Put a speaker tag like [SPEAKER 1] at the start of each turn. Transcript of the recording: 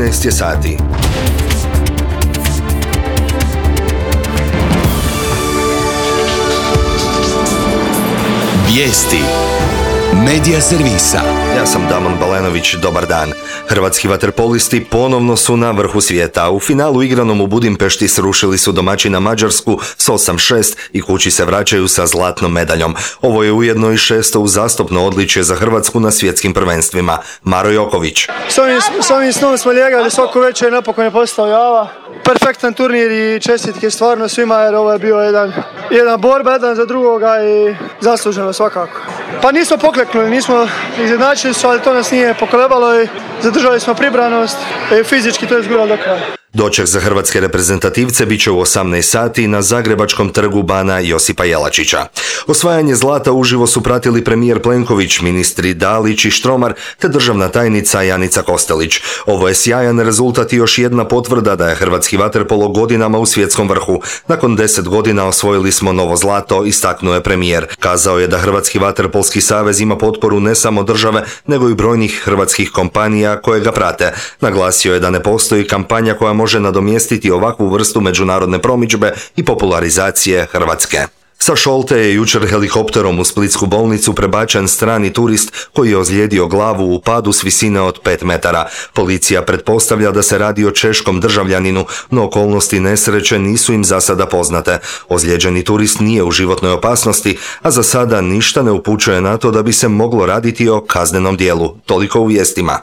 [SPEAKER 1] 13 je sati.
[SPEAKER 2] Vijesti Medija servisa.
[SPEAKER 1] Ja sam Damon Balenović, dobar dan. Hrvatski vaterpolisti ponovno su na vrhu svijeta. U finalu igranom u Budimpešti srušili su domaćina Mađarsku s 8-6 i kući se vraćaju sa zlatnom medaljom. Ovo je ujedno i 6. uzastopno odličje za Hrvatsku na svjetskim prvenstvima. Maro Joković.
[SPEAKER 3] S ovim snom smo lijegali svako večer, napokon je postao java. Perfektan turnir i čestitke stvarno svima jer ovo je bio jedna borba jedan za drugoga i zasluženo svakako. Pa nismo pokleknuli, nismo izjednačili su, ali to nas nije pokolebalo i zadržali smo pribranost i fizički to je izgledalo do kraja.
[SPEAKER 1] Doček za hrvatske reprezentativce bit će u 18 sati na Zagrebačkom trgu Bana Josipa Jelačića. Osvajanje zlata uživo su pratili premijer Plenković, ministri Dalić i Štromar te državna tajnica Janica Kostelić. Ovo je sjajan rezultat i još jedna potvrda da je hrvatski vaterpolo godinama u svjetskom vrhu. Nakon 10 godina osvojili smo novo zlato, istaknuo je premijer. Kazao je da Hrvatski vaterpolski savez ima potporu ne samo države, nego i brojnih hrvatskih kompanija koje ga prate. Naglasio je da ne postoji kampanja koja može nadomjestiti ovakvu vrstu međunarodne promidžbe i popularizacije Hrvatske. Sa Šolte je jučer helikopterom u splitsku bolnicu prebačen strani turist koji je ozlijedio glavu u padu s visine od 5 metara. Policija pretpostavlja da se radi o češkom državljaninu, no okolnosti nesreće nisu im za sada poznate. Ozlijeđeni turist nije u životnoj opasnosti, a za sada ništa ne upućuje na to da bi se moglo raditi o kaznenom dijelu. Toliko u vijestima.